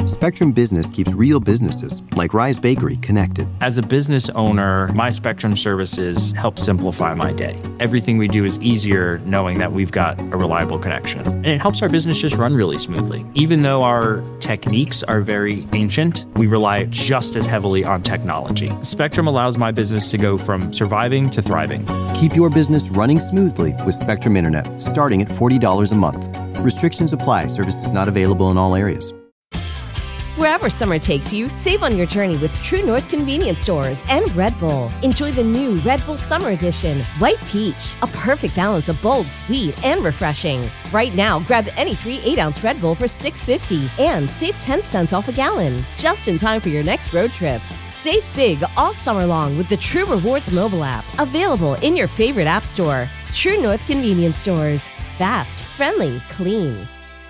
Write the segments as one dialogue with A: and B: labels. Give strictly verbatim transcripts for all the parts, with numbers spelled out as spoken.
A: Spectrum Business keeps real businesses, like Rise Bakery, connected.
B: As a business owner, my Spectrum services help simplify my day. Everything we do is easier knowing that we've got a reliable connection. And it helps our business just run really smoothly. Even though our techniques are very ancient, we rely just as heavily on technology. Spectrum allows my business to go from surviving to thriving.
A: Keep your business running smoothly with Spectrum Internet, starting at forty dollars a month. Restrictions apply. Services not available in all areas.
C: Wherever summer takes you, save on your journey with True North convenience stores and Red Bull. Enjoy the new Red Bull Summer Edition, White Peach, a perfect balance of bold, sweet, and refreshing. Right now, grab any three eight-ounce Red Bull for six dollars and fifty cents and save ten cents off a gallon, just in time for your next road trip. Save big all summer long with the True Rewards mobile app, available in your favorite app store. True North convenience stores. Fast, friendly, clean.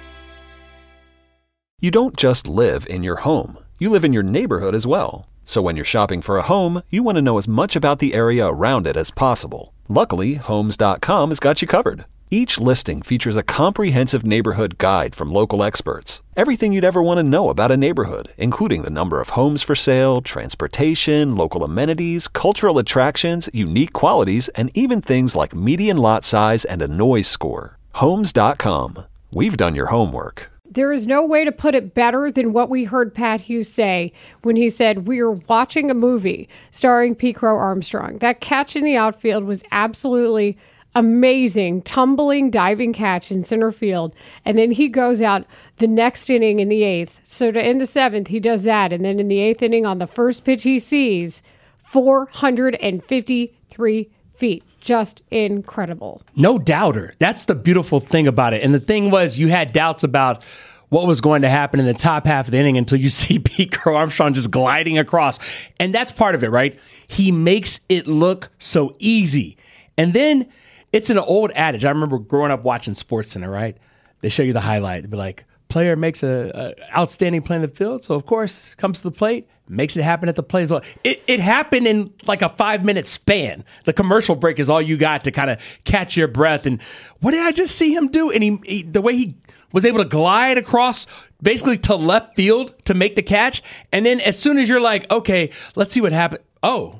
D: You don't just live in your home. You live in your neighborhood as well. So when you're shopping for a home, you want to know as much about the area around it as possible. Luckily, Homes dot com has got you covered. Each listing features a comprehensive neighborhood guide from local experts. Everything you'd ever want to know about a neighborhood, including the number of homes for sale, transportation, local amenities, cultural attractions, unique qualities, and even things like median lot size and a noise score. Homes dot com. We've done your homework.
E: There is no way to put it better than what we heard Pat Hughes say when he said, we are watching a movie starring Pete Crow Armstrong. That catch in the outfield was absolutely amazing. Tumbling, diving catch in center field. And then he goes out the next inning in the eighth. So to end the seventh, he does that. And then in the eighth inning on the first pitch he sees, four hundred fifty-three feet. Just incredible.
F: No doubter. That's the beautiful thing about it. And the thing was, you had doubts about what was going to happen in the top half of the inning until you see Pete Crow Armstrong just gliding across. And that's part of it, right? He makes it look so easy. And then it's an old adage. I remember growing up watching SportsCenter, right? They show you the highlight. They'd be like, player makes a, a outstanding play in the field. So, of course, comes to the plate, makes it happen at the plate as well. It, it happened in like a five-minute span. The commercial break is all you got to kind of catch your breath. And what did I just see him do? And he, he the way he was able to glide across basically to left field to make the catch. And then as soon as you're like, okay, let's see what happened. Oh,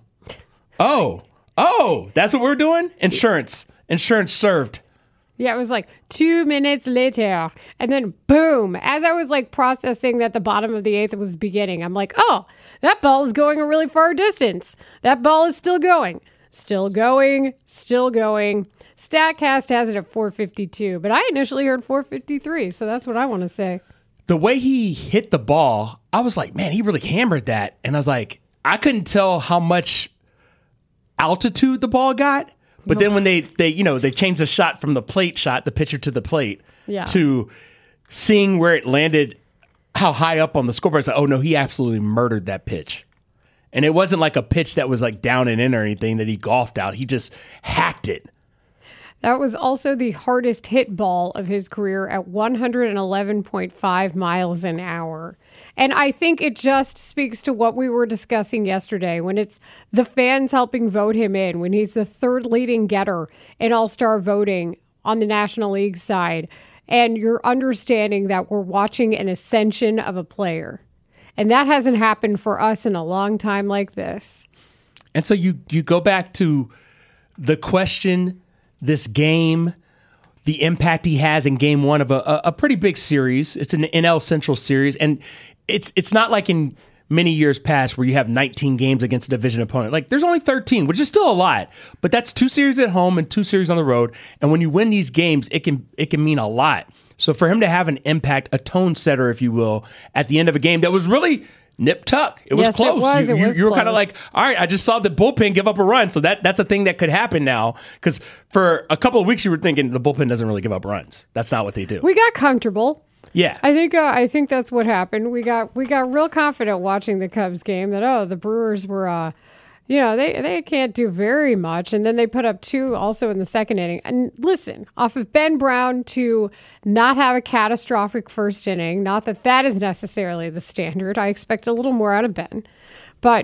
F: oh, oh, that's what we're doing? Insurance. Insurance served.
E: Yeah, it was like two minutes later. And then boom, as I was like processing that the bottom of the eighth was beginning, I'm like, oh, that ball is going a really far distance. That ball is still going, still going, still going. StatCast has it at four fifty-two, but I initially heard four fifty-three. So that's what I want to say.
F: The way he hit the ball, I was like, man, he really hammered that. And I was like, I couldn't tell how much altitude the ball got. But then when they, they, you know, they changed the shot from the plate shot, the pitcher to the plate,
E: yeah.
F: to seeing where it landed, how high up on the scoreboard, I was like, oh, no, he absolutely murdered that pitch. And it wasn't like a pitch that was like down and in or anything that he golfed out. He just hacked it.
E: That was also the hardest hit ball of his career at one hundred eleven point five miles an hour. And I think it just speaks to what we were discussing yesterday when it's the fans helping vote him in, when he's the third leading getter in all-star voting on the National League side. And you're understanding that we're watching an ascension of a player. And that hasn't happened for us in a long time like this.
F: And so you, you go back to the question, this game, the impact he has in game one of a, a pretty big series. It's an N L Central series. And it's it's not like in many years past where you have nineteen games against a division opponent. Like there's only thirteen, which is still a lot. But that's two series at home and two series on the road. And when you win these games, it can it can mean a lot. So for him to have an impact, a tone setter, if you will, at the end of a game that was really nip tuck. It was
E: yes,
F: close.
E: It was,
F: you,
E: it
F: you,
E: was
F: you were
E: close.
F: kind of like, all right, I just saw the bullpen give up a run. So that that's a thing that could happen now. Because for a couple of weeks, you were thinking the bullpen doesn't really give up runs. That's not what they do.
E: We got comfortable.
F: Yeah.
E: I think uh, I think that's what happened. We got we got real confident watching the Cubs game that, oh, the Brewers were, uh, you know, they, they can't do very much. And then they put up two also in the second inning. And listen, off of Ben Brown to not have a catastrophic first inning, not that that is necessarily the standard. I expect a little more out of Ben. But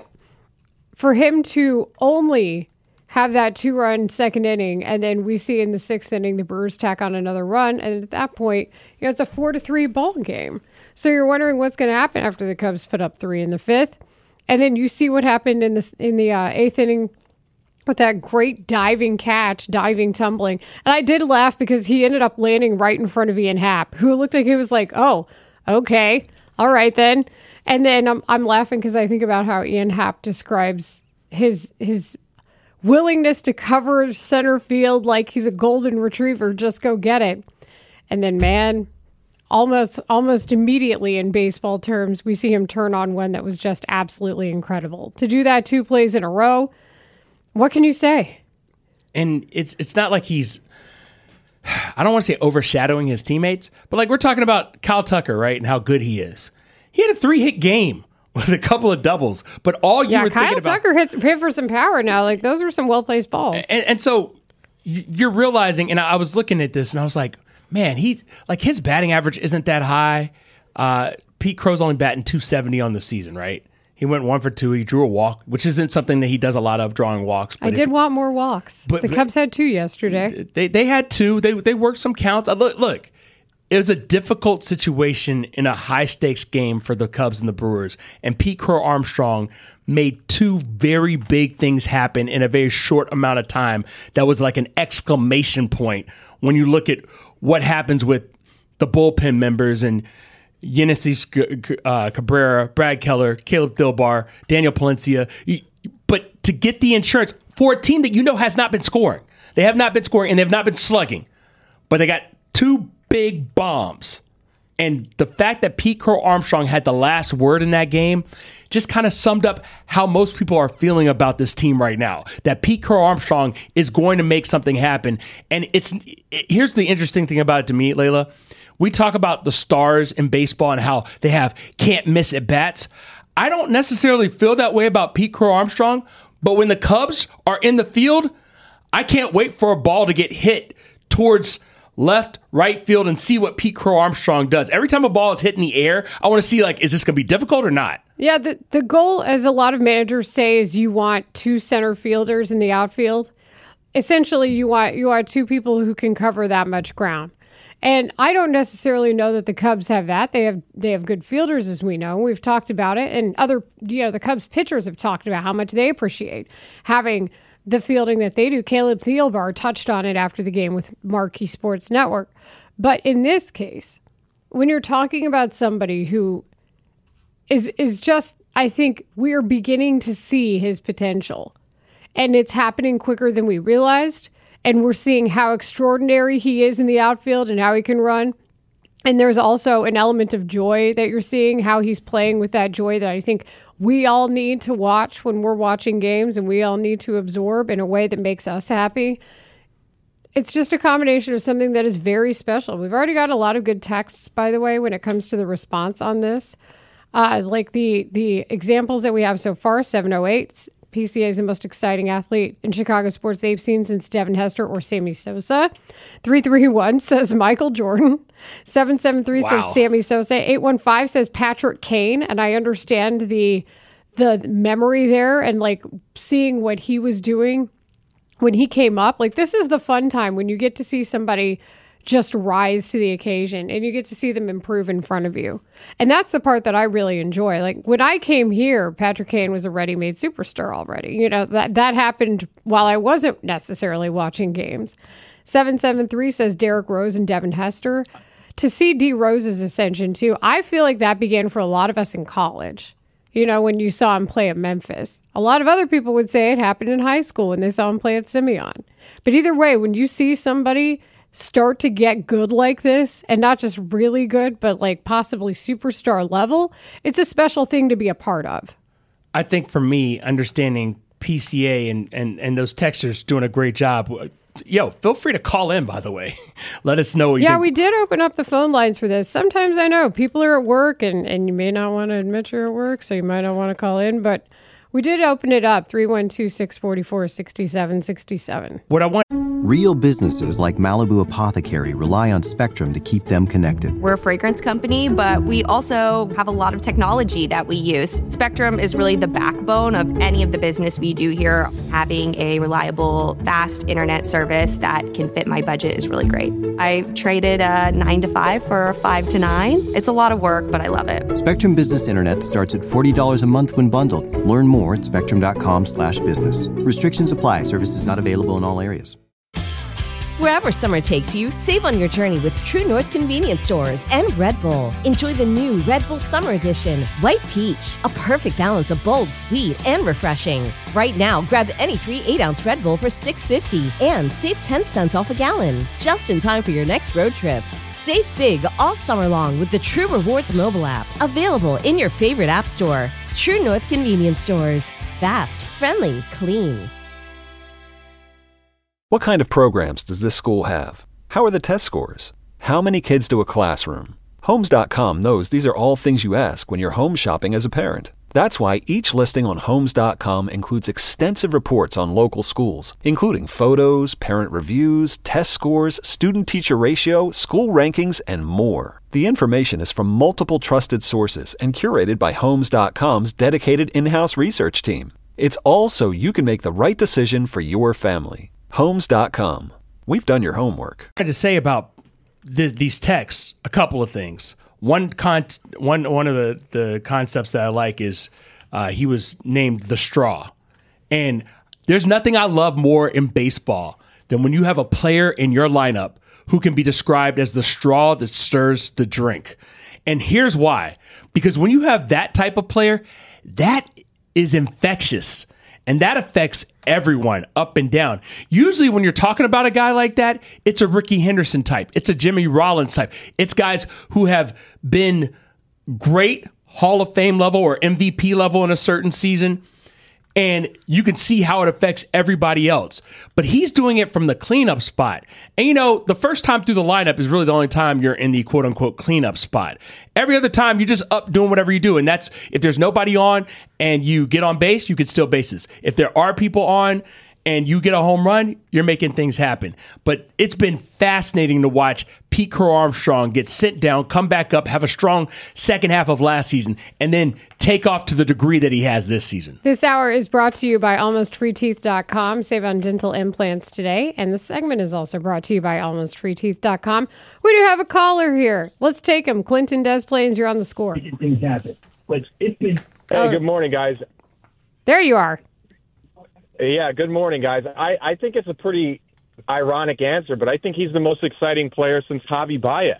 E: for him to only have that two-run second inning, and then we see in the sixth inning the Brewers tack on another run, and at that point, you know, it's a four to three ball game. So you're wondering what's going to happen after the Cubs put up three in the fifth. And then you see what happened in the, in the uh, eighth inning with that great diving catch, diving tumbling. And I did laugh because he ended up landing right in front of Ian Happ, who looked like he was like, oh, okay, all right then. And then I'm, I'm laughing because I think about how Ian Happ describes his his willingness to cover center field like he's a golden retriever, just go get it. And then, man, almost almost immediately in baseball terms, we see him turn on one that was just absolutely incredible. To do that two plays in a row, what can you say?
F: And it's it's not like he's, I don't want to say overshadowing his teammates, but like we're talking about Kyle Tucker, right, and how good he is. He had a three-hit game with a couple of doubles, but all you
E: yeah,
F: were
E: Kyle
F: thinking about...
E: Tucker hits hit for some power now. Like, those are some well-placed balls.
F: And, and so you're realizing, and I was looking at this, and I was like, man, he like his batting average isn't that high. Uh, Pete Crow's only batting two seventy on the season, right? He went one for two. He drew a walk, which isn't something that he does a lot of, drawing walks.
E: I did want more walks.
F: But,
E: the
F: but,
E: Cubs had two yesterday.
F: They they had two. They they worked some counts. Look, look, it was a difficult situation in a high-stakes game for the Cubs and the Brewers, and Pete Crow Armstrong made two very big things happen in a very short amount of time. That was like an exclamation point when you look at what happens with the bullpen members and Yenisei uh, Cabrera, Brad Keller, Caleb Thielbar, Daniel Palencia. But to get the insurance for a team that you know has not been scoring. They have not been scoring and they have not been slugging. But they got two big bombs. And the fact that Pete Crow Armstrong had the last word in that game just kind of summed up how most people are feeling about this team right now. That Pete Crow Armstrong is going to make something happen. And it's it, here's the interesting thing about it to me, Layla. We talk about the stars in baseball and how they have can't miss at bats. I don't necessarily feel that way about Pete Crow Armstrong, but when the Cubs are in the field, I can't wait for a ball to get hit towards left, right field and see what Pete Crow Armstrong does. Every time a ball is hit in the air, I want to see, like, is this going to be difficult or not?
E: Yeah, the, the goal, as a lot of managers say, is you want two center fielders in the outfield. Essentially, you want you want two people who can cover that much ground. And I don't necessarily know that the Cubs have that. They have they have good fielders, as we know. We've talked about it. And other, you know, the Cubs pitchers have talked about how much they appreciate having the fielding that they do. Caleb Thielbar touched on it after the game with Marquee Sports Network. But in this case, when you're talking about somebody who is is just, I think we're beginning to see his potential. And it's happening quicker than we realized. And we're seeing how extraordinary he is in the outfield and how he can run. And there's also an element of joy that you're seeing, how he's playing with that joy that I think we all need to watch when we're watching games and we all need to absorb in a way that makes us happy. It's just a combination of something that is very special. We've already got a lot of good texts, by the way, when it comes to the response on this. Uh, like the the examples that we have so far, seven oh eight, P C A is the most exciting athlete in Chicago sports they've seen since Devin Hester or Sammy Sosa. three three one says Michael Jordan. seven seven three wow. says Sammy Sosa. eight one five says Patrick Kane. And I understand the the memory there and like seeing what he was doing when he came up. Like, this is the fun time when you get to see somebody just rise to the occasion and you get to see them improve in front of you. And that's the part that I really enjoy. Like, when I came here, Patrick Kane was a ready-made superstar already. You know, that, that happened while I wasn't necessarily watching games. seven seven three says Derek Rose and Devin Hester. To see D Rose's ascension too, I feel like that began for a lot of us in college. You know, when you saw him play at Memphis. A lot of other people would say it happened in high school when they saw him play at Simeon. But either way, when you see somebody start to get good like this, and not just really good, but like possibly superstar level, it's a special thing to be a part of.
F: I think for me, understanding P C A and, and, and those texters doing a great job. Yo, feel free to call in, by the way. Let us know what you
E: Yeah,
F: think.
E: we did open up the phone lines for this. Sometimes I know people are at work and, and you may not want to admit you're at work, so you might not want to call in, but we did open it up, three one two, six four four, six seven six seven.
F: What I want...
A: Real businesses like Malibu Apothecary rely on Spectrum to keep them connected.
G: We're a fragrance company, but we also have a lot of technology that we use. Spectrum is really the backbone of any of the business we do here. Having a reliable, fast internet service that can fit my budget is really great. I traded a nine to five for a five to nine. It's a lot of work, but I love it.
A: Spectrum Business Internet starts at forty dollars a month when bundled. Learn more at spectrum.com slash business. Restrictions apply. Services not available in all areas.
C: Wherever summer takes you, save on your journey with True North Convenience Stores and Red Bull. Enjoy the new Red Bull Summer Edition, White Peach, a perfect balance of bold, sweet, and refreshing. Right now, grab any three eight-ounce Red Bull for six dollars and fifty cents and save ten cents off a gallon, just in time for your next road trip. Save big all summer long with the True Rewards mobile app, available in your favorite app store. True North Convenience Stores. Fast, friendly, clean.
D: What kind of programs does this school have? How are the test scores? How many kids do a classroom? Homes dot com knows these are all things you ask when you're home shopping as a parent. That's why each listing on Homes dot com includes extensive reports on local schools, including photos, parent reviews, test scores, student-teacher ratio, school rankings, and more. The information is from multiple trusted sources and curated by Homes dot com's dedicated in-house research team. It's all so you can make the right decision for your family. Homes dot com. We've done your homework.
F: I had to say about th- these texts a couple of things. One con- one one of the, the concepts that I like is uh, he was named the straw. And there's nothing I love more in baseball than when you have a player in your lineup who can be described as the straw that stirs the drink. And here's why. Because when you have that type of player, that is infectious. And that affects everyone up and down. Usually when you're talking about a guy like that, it's a Ricky Henderson type. It's a Jimmy Rollins type. It's guys who have been great Hall of Fame level or M V P level in a certain season. And you can see how it affects everybody else. But he's doing it from the cleanup spot. And you know, the first time through the lineup is really the only time you're in the quote unquote cleanup spot. Every other time you're just up doing whatever you do. And that's if there's nobody on and you get on base, you can steal bases. If there are people on and you get a home run, you're making things happen. But it's been fascinating to watch Pete Crow Armstrong get sent down, come back up, have a strong second half of last season, and then take off to the degree that he has this season.
E: This hour is brought to you by almost free teeth dot com. Save on dental implants today. And this segment is also brought to you by almost free teeth dot com. We do have a caller here. Let's take him. Clinton Des Plaines, you're on the score.
H: Making things happen. But it's been...
I: Hey, oh. Good morning, guys.
E: There you are.
I: Yeah, good morning, guys. I, I think it's a pretty ironic answer, but I think he's the most exciting player since Javi Baez.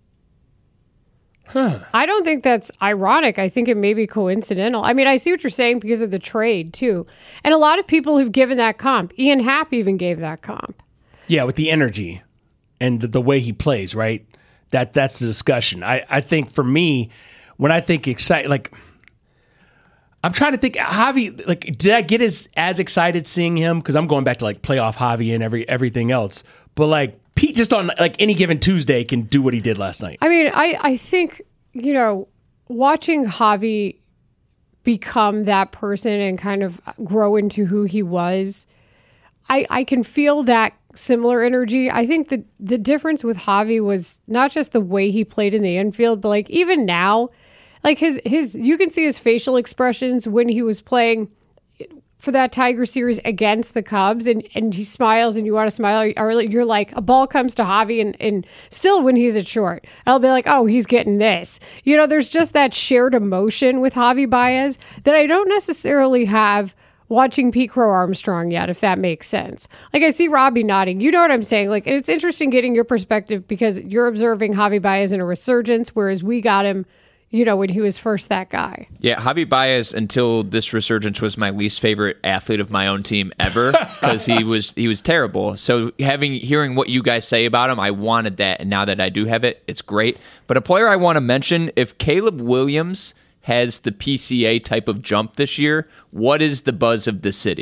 E: Huh. I don't think that's ironic. I think it may be coincidental. I mean, I see what you're saying because of the trade, too. And a lot of people have given that comp. Ian Happ even gave that comp.
F: Yeah, with the energy and the, the way he plays, right? That That's the discussion. I, I think for me, when I think excited, like... I'm trying to think, Javi, like, did I get as, as excited seeing him? Because I'm going back to, like, playoff Javi and every everything else. But, like, Pete just on, like, any given Tuesday can do what he did last night.
E: I mean, I, I think, you know, watching Javi become that person and kind of grow into who he was, I, I can feel that similar energy. I think that the difference with Javi was not just the way he played in the infield, but, like, even now, like his, his, you can see his facial expressions when he was playing for that Tiger series against the Cubs, and, and he smiles and you want to smile, or you're like, a ball comes to Javi, and, and still when he's at short, I'll be like, oh, he's getting this. You know, there's just that shared emotion with Javi Baez that I don't necessarily have watching Pete Crow Armstrong yet, if that makes sense. Like, I see Robbie nodding. You know what I'm saying? Like, it's interesting getting your perspective because you're observing Javi Baez in a resurgence, whereas we got him, you know, when he was first that guy.
J: Yeah, Javi Baez, until this resurgence, was my least favorite athlete of my own team ever because he was he was terrible. So having hearing what you guys say about him, I wanted that, and now that I do have it, it's great. But a player I want to mention, if Caleb Williams has the P C A type of jump this year, what is the buzz of the city?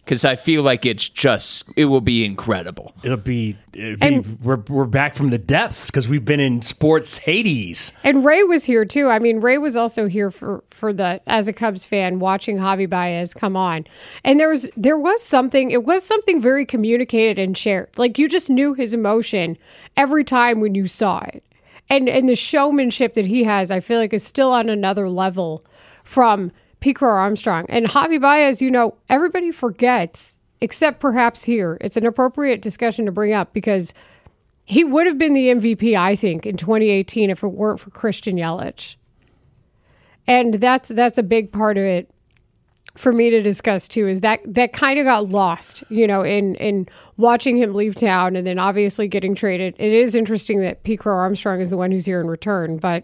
J: because I feel like it's just, it will be incredible.
F: It'll be, it'll be and, we're, we're back from the depths because we've been in sports Hades.
E: And Ray was here too. I mean, Ray was also here for, for the, as a Cubs fan, watching Javi Baez come on. And there was, there was something, it was something very communicated and shared. Like you just knew his emotion every time when you saw it. And, and the showmanship that he has, I feel like is still on another level from Pete Crow Armstrong. And Javi Baez, you know, everybody forgets, except perhaps here. It's an appropriate discussion to bring up because he would have been the M V P, I think, in twenty eighteen if it weren't for Christian Yelich. And that's that's a big part of it for me to discuss too, is that that kind of got lost, you know, in, in watching him leave town and then obviously getting traded. It is interesting that Pete Crow Armstrong is the one who's here in return, but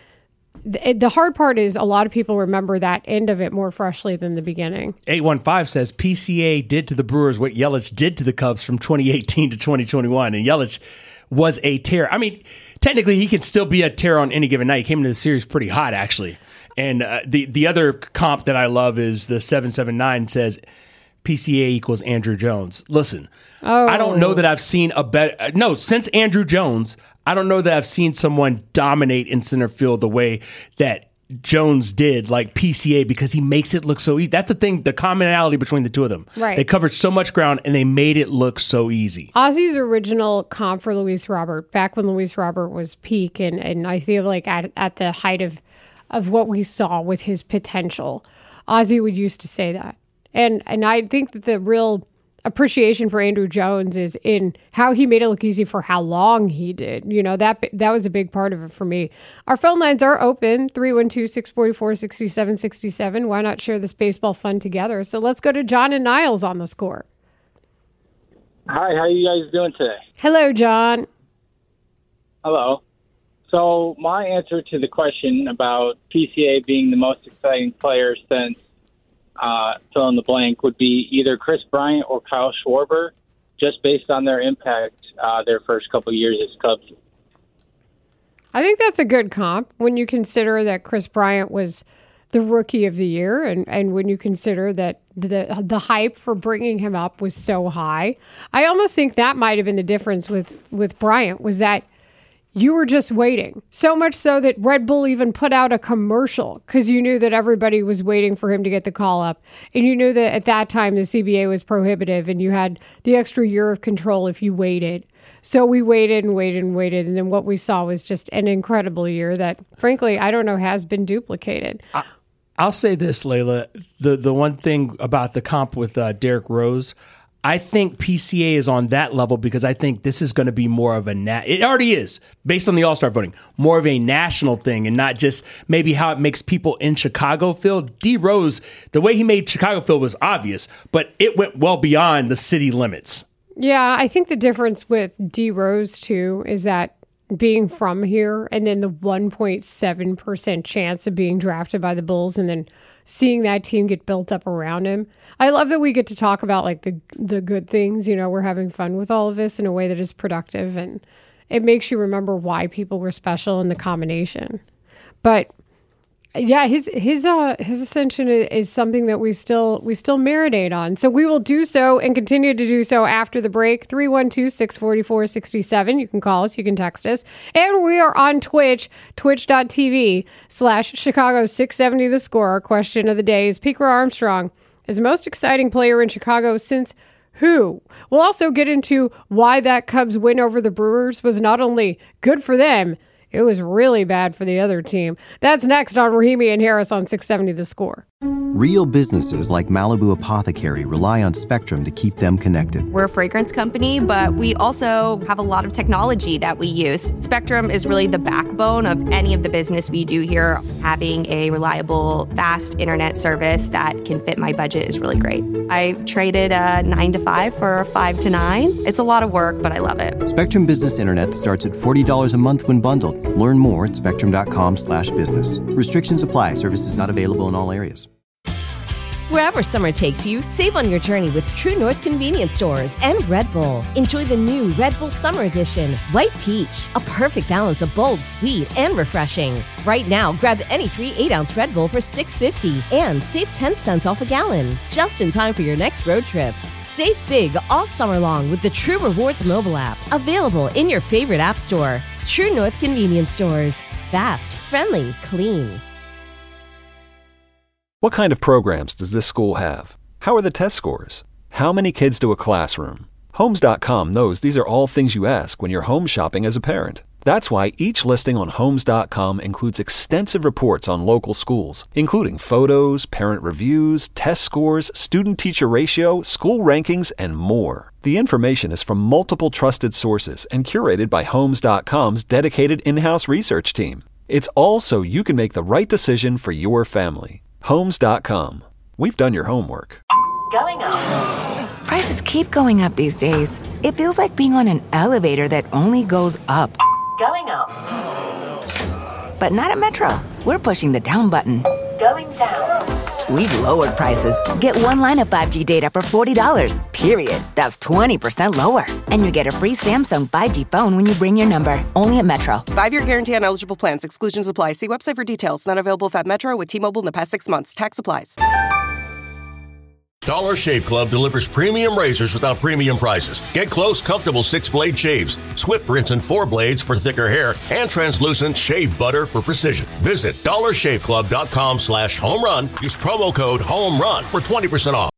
E: the hard part is a lot of people remember that end of it more freshly than the beginning.
F: eight one five says P C A did to the Brewers what Yelich did to the Cubs from twenty eighteen to twenty twenty-one. And Yelich was a tear. I mean, technically he can still be a tear on any given night. He came into the series pretty hot, actually. And uh, the, the other comp that I love is the seven seven nine says P C A equals Andrew Jones. Listen, oh. I don't know that I've seen a better... No, since Andrew Jones... I don't know that I've seen someone dominate in center field the way that Jones did, like P C A, because he makes it look so easy. That's the thing, the commonality between the two of them.
E: Right.
F: They covered so much ground, and they made it look so easy.
E: Ozzy's original comp for Luis Robert, back when Luis Robert was peak, and, and I feel like at, at the height of, of what we saw with his potential, Ozzy would used to say that. And, and I think that the real appreciation for Andrew Jones is in how he made it look easy for how long he did. You know, that that was a big part of it for me. Our phone lines are open, three one two, six four four, six seven six seven. Why not share this baseball fun together? So let's go to John and Niles on the score.
K: Hi, how are you guys doing today?
E: Hello, John.
K: Hello. So my answer to the question about P C A being the most exciting player since Uh, fill in the blank would be either Chris Bryant or Kyle Schwarber, just based on their impact uh, their first couple years as Cubs.
E: I think that's a good comp when you consider that Chris Bryant was the rookie of the year, and, and when you consider that the the hype for bringing him up was so high. I almost think that might have been the difference with, with Bryant, was that you were just waiting. So much so that Red Bull even put out a commercial because you knew that everybody was waiting for him to get the call up. And you knew that at that time the C B A was prohibitive and you had the extra year of control if you waited. So we waited and waited and waited. And then what we saw was just an incredible year that, frankly, I don't know, has been duplicated.
F: I, I'll say this, Layla. The, the one thing about the comp with uh, Derrick Rose, I think P C A is on that level because I think this is going to be more of a na- it already is based on the All-Star voting, more of a national thing and not just maybe how it makes people in Chicago feel. D Rose, the way he made Chicago feel was obvious, but it went well beyond the city limits.
E: Yeah, I think the difference with D Rose too is that being from here and then the one point seven percent chance of being drafted by the Bulls and then seeing that team get built up around him. I love that we get to talk about like the the good things. You know, we're having fun with all of this in a way that is productive, and it makes you remember why people were special in the combination. But yeah, his his uh his ascension is something that we still we still marinate on. So we will do so and continue to do so after the break. three one two, six four four, six seven. You can call us, you can text us. And we are on Twitch, twitch.tv slash Chicago six seventy The Score. Our question of the day is Pete Crow Armstrong is the most exciting player in Chicago since who? We'll also get into why that Cubs win over the Brewers was not only good for them, it was really bad for the other team. That's next on Rahimi and Harris on six seventy The Score.
A: Real businesses like Malibu Apothecary rely on Spectrum to keep them connected.
G: We're a fragrance company, but we also have a lot of technology that we use. Spectrum is really the backbone of any of the business we do here. Having a reliable, fast internet service that can fit my budget is really great. I traded a nine to five for a five to nine. It's a lot of work, but I love it.
A: Spectrum Business Internet starts at forty dollars a month when bundled. Learn more at spectrum dot com slash business. Restrictions apply. Services not available in all areas.
C: Wherever summer takes you, save on your journey with True North Convenience Stores and Red Bull. Enjoy the new Red Bull Summer Edition, White Peach, a perfect balance of bold, sweet, and refreshing. Right now, grab any three eight-ounce Red Bull for six dollars and fifty cents and save ten cents off a gallon. Just in time for your next road trip. Save big all summer long with the True Rewards mobile app, available in your favorite app store. True North Convenience Stores. Fast, friendly, clean.
D: What kind of programs does this school have? How are the test scores? How many kids do a classroom? Homes dot com knows these are all things you ask when you're home shopping as a parent. That's why each listing on Homes dot com includes extensive reports on local schools, including photos, parent reviews, test scores, student-teacher ratio, school rankings, and more. The information is from multiple trusted sources and curated by Homes dot com's dedicated in-house research team. It's all so you can make the right decision for your family. Homes dot com. We've done your homework.
L: Going up. Prices keep going up these days. It feels like being on an elevator that only goes up.
M: Going up.
L: But not at Metro. We're pushing the down button.
M: Going down.
L: We've lowered prices. Get one line of five G data for forty dollars, period. That's twenty percent lower. And you get a free Samsung five G phone when you bring your number. Only at Metro.
N: Five-year guarantee on eligible plans. Exclusions apply. See website for details. Not available if at Metro with T-Mobile in the past six months. Tax applies.
O: Dollar Shave Club delivers premium razors without premium prices. Get close, comfortable six-blade shaves, swift rinse and four blades for thicker hair, and translucent shave butter for precision. Visit dollar shave club dot com slash home run. Use promo code HOME RUN for twenty percent off.